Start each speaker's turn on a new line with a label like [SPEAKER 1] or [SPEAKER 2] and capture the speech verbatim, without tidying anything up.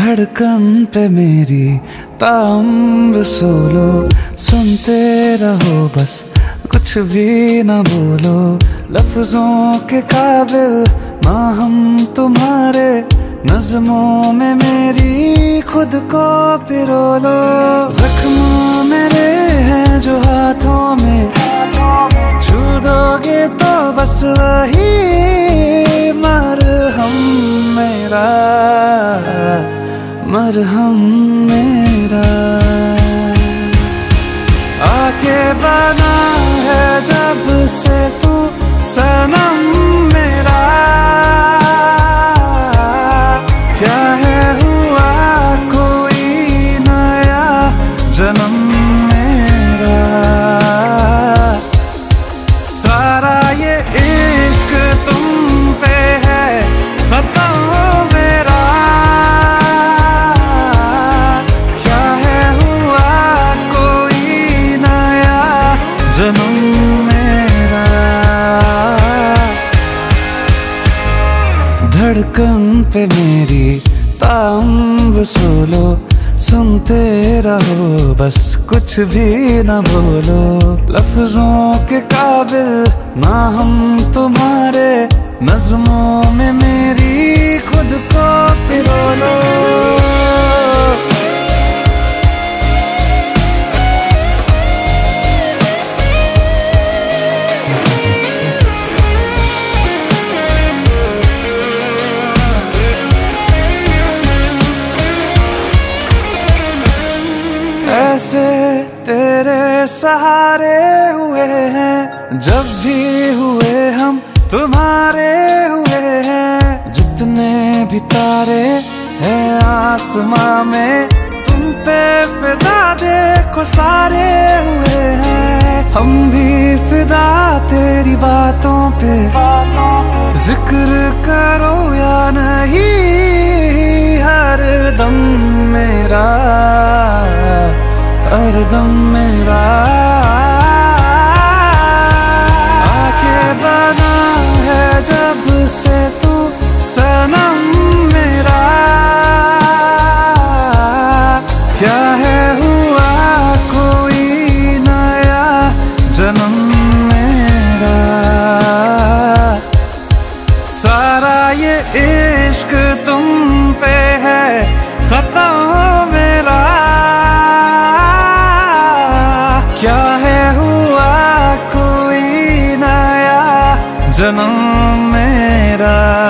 [SPEAKER 1] धड़कन पे मेरी ताम्र सोलो, सुनते रहो बस कुछ भी न बोलो। लफ्जों के काबिल ना हम तुम्हारे, नज़्मों में मेरी खुद को पिरो लो। जख्म मेरे हैं जो हाथों में, छू दोगे तो बस वही मरहम मेरा, मरहम मेरा। आके बना है जब से तू सनम मेरा, क्या है हुआ कोई नया जन्म मेरा। सारा ये इश्क तुम पे है खत्म मेरा, क्या है हुआ कोई नया जन्म मेरा। धड़कन पे मेरी ताम्र सोलो, सुनते रहो बस कुछ भी न बोलो। लफ्जों के काबिल ना हम तुम्हारे, नज़्मों में मेरी खुद को पिरो लो। ऐसे तेरे सहारे हुए हैं, जब भी हुए हम तुम्हारे हुए हैं। जितने भी तारे हैं आसमां में, तुम पे फिदा देखो सारे हुए हैं। हम भी फिदा तेरी बातों पे, जिक्र करो या नहीं हर दम मेरा, हर दम मेरा। आके बना है जब से तू सनम मेरा, क्या है हुआ कोई नया जन्म मेरा। सारा ये इश्क तुम पे है खत्म मेरा, क्या है हुआ कोई नया जन्म मेरा।